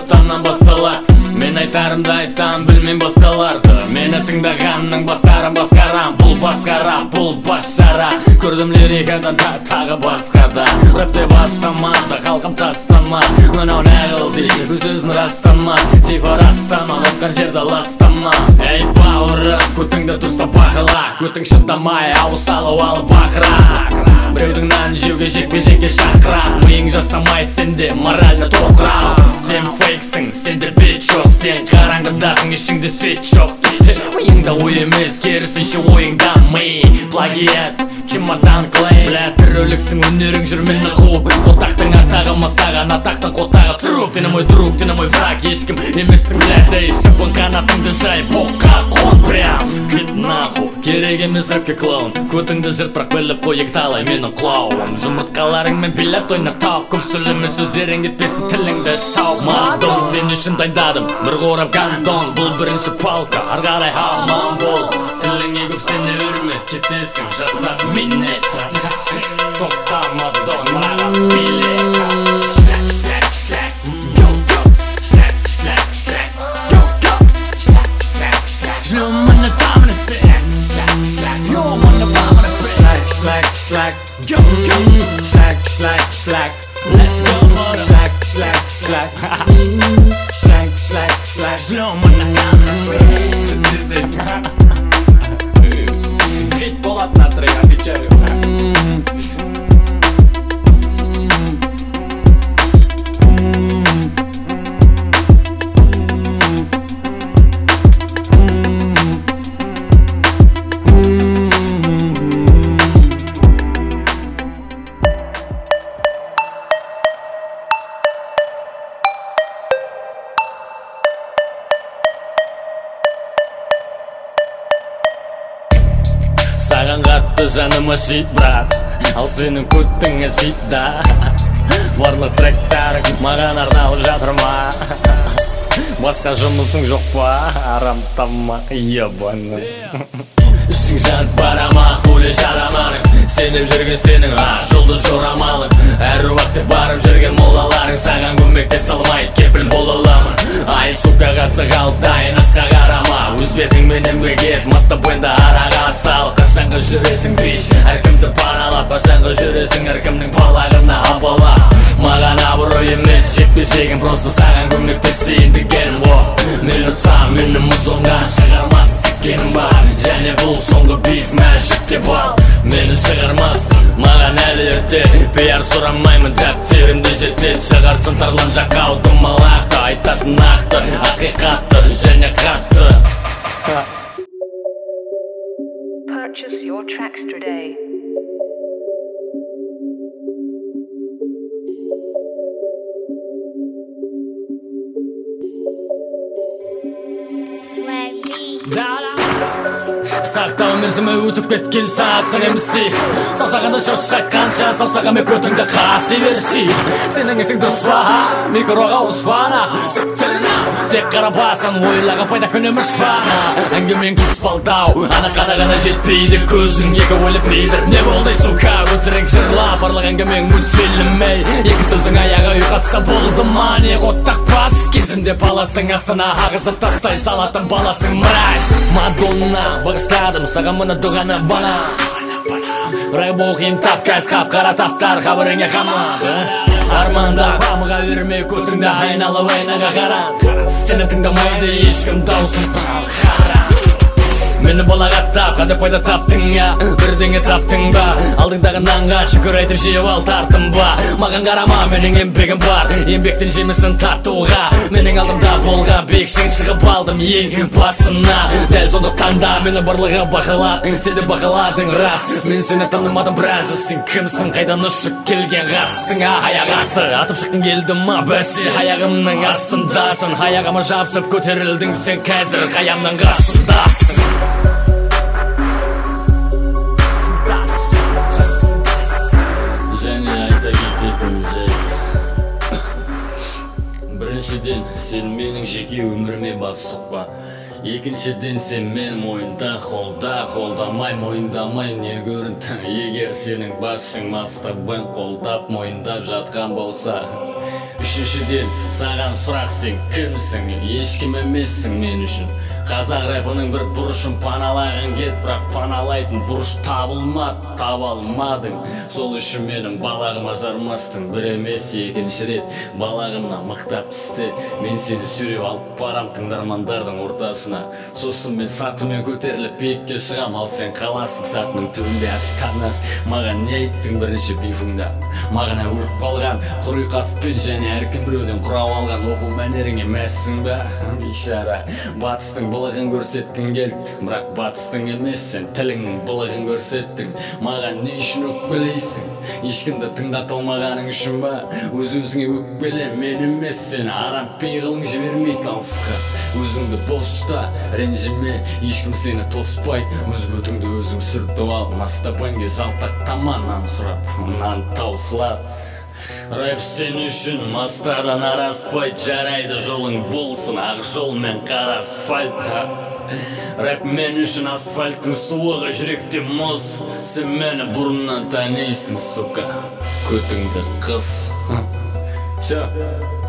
тамнан басталады. Мен айтарымды айтам, білмейм басқаларды. Мені тыңдағанның бастарын басқарам. Бұл басқара, бұл басшара. Көрдім лирикадан тағы басқада. Рэпте бастамады, халқым тастама. Мынау нәғыл дей, өз-өзін растама. Типа растама, отқан жерді ластама. Эй бауырым, көтіңді дұрыстап бақыла. Көтің шыдамай, ауыз салу алып бақыра. Біреудің нанын жеуге жекпе-жекке шақыра. Миың жасамайды сенде морально тоқыра. Сен фейксің, сенде бет жоқ. Сен қараңғыдасың, ішіңде свет жоқ. Миыңда ой емес, керісінше ойыңда ми. Плагиат, чемодан клей. Бля, тіріліксің, өнерің жүр мені қуып. Қотақтың атағыма саған, атақтың қотағы труп. Ты на мой друг, ты на мой враг. Ешкім еместің, бля, дей шыбын қанатыңды жай. Боққа қон прям, кет нахуй. Керек емес рэпке клоун. Көтіңді жырт, бірақ біліп қой екталай менің клоун. Жұмыртқаларыңмен билеп тойна тау. Көп сөйлеме сөздерің кетпесін тіліңді шау. Мадон, сен үшін дайындадым бір қорап гандон. Бұл бірінші палка, арғарай хаман бол. Тіліңе көп сені өрме, кетесің жасап минет. Тоқта Мадон, маған билет. Slack, yo, yo, slack, let's go, mother. Slack, slow money, Жить полат на трек, отвечаю. Саған қатты жаным ашит, брат. Ал сенің көттің ашит, да. Барлық тректарың маған арналып жатыр ма? Басқа жұмысың жоқ па? Арамтама, ебаны. Ішің жанып бара ма, хули жараманың. Сеніп жүрген сенің жұлдыз жорамалың. Әр уақытта барып жүрген молаларың саған көмектесе алмайды, кепіл бола аламын. Ай сукаға сығалдайын, асқа қарама. Өз бетіңменен бегет, мастапойнда араға сал. Қашанғы жүресің бич, әркімді паралап. Қашанғы жүресің әркімнің палағына абала. Маған абырой емес, жетпешегім, просто саған көмектесейін дегенім о. Мен ұтсам, мені мұзылған шығармасын секенім бар. Және бұл соңғы биф мәшікте бар. Мені шығармасын, маған әлі ерте. Пиар сұрамаймын, дәптерімді жетет. Шығарсын тарлан жаққа аудымалақты. Айтатын нақты, ақиқатты және қатты. Purchase your tracks today. Сақтау мерзімі өтіп кеткен сасың емсі. Саусағында шошақ қанша, саусағымен көтіңді қаси берші. Сенің есің дұрыс ба, микроға ұрыспана. Сүттіріна, тек қара басын ойлаған пайда күнемір шпана. Әңгімен күспалдау, ана қана жетпейді. Көзің екі ойлы пейдір. Не болдай сука, өтірің жырла. Барлық әңгімен мультфильмей. Екі сөздің аяғы ұйқаса болды ма, не қоттақ бас. Кезінде паластың астына ағызып тастай салатын баласың мразь. Мадонна, бағыштадым саған мұны дұғаны бана. Рэп оқиын тапкайыз қап-қара таптар қабырыңа қамады. Арманда памыға өрме көтіңді айналып айнаға қаран. Сені тыңдамайды ешкім даусың қара. Мені балағаттап, қандай пайда таптың я? Бірдеңе таптың ба? Алдыңдағы нанға шүкір айтып жеп ал тартым ба? Маған қарама, менің еңбегім бар. Еңбектің жемісін тартуға. Менің алдымда болған бекшің шығып алдым ең басына. Дәл сондықтан да мені барлығы бақылап. Сен де бақыладың рас. Мен сені танымадым біразы. Сен кімсің, қайдан ұшып келген ғассың? Аяқ асты, атып шықтың келді ма бәсе? Аяғымның астындасың. Аяғыма жабысып көтерілдің сен қазір қаямның қасындасың. Біріншіден, сен менің жеке өміріме бас сұқпа. Екіншіден, сен мен мойында, қолдамай, мойындамай не көріндің. Егер сенің басшың мастабын қолдап, мойындап жатқан болса. Үшіншіден, саған сұрақ, сен кімсің? Ешкім емессің мен үшін. Қазақ рэпінің бір бұрышын паналаған кет, бірақ паналайтын бұрыш табылмады, таба алмадың. Сол үшін менің балағыма жармастың. Бір емес екінші рет балағымнан мықтап түсті. Мен сені сүйреп алып барам тыңдармандардың ортасына. Сосын мен сатымен көтеріліп биікке шығам, ал сен қаласың сатының түбінде аштан-аш. Маған не айттың бірінші бифыңда? Маған өліп қалған құр ұйқаспен және әркім біреуден құрап алған оқу мәнеріңе мәссің ба? Бейшара, батыстың былығын көрсеткің келді, бірақ батыстың емес, сен тіліңнің былығын көрсеттің. Маған не үшін өкпелейсің? Ешкімді тыңдата алмағаның үшін ба? Өз-өзіңе өкпеле, мен емес, сені арам пиғылың жібермейді алысқа. Өзіңді боста, ренжіме, ешкім сені тоспайды. Өз бөтіңді өзің сүртіп ал, мастапанге жалтақтаманнан сұрап, мұнан таусылады. Рэп сен үшін мастардан араспайды, жарайды жолың болсын ақ жол мен қара асфальт. Рэп мен үшін асфальттың суығы, жүректе мұз. Сен мені бұрыннан танисың, сука, көтіңді қыс.